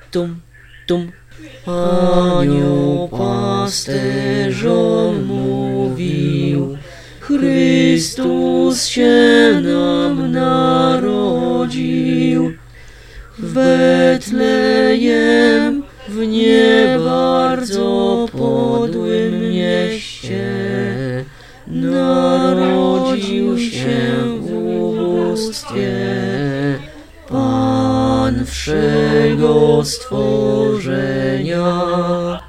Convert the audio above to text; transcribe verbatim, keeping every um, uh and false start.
tum, tum. Anioł pasterzom mówił, Chrystus się nam narodził. W Betlejem, w nie bardzo podłym mieście, narodził się w ubóstwie Pan wszego stworzenia.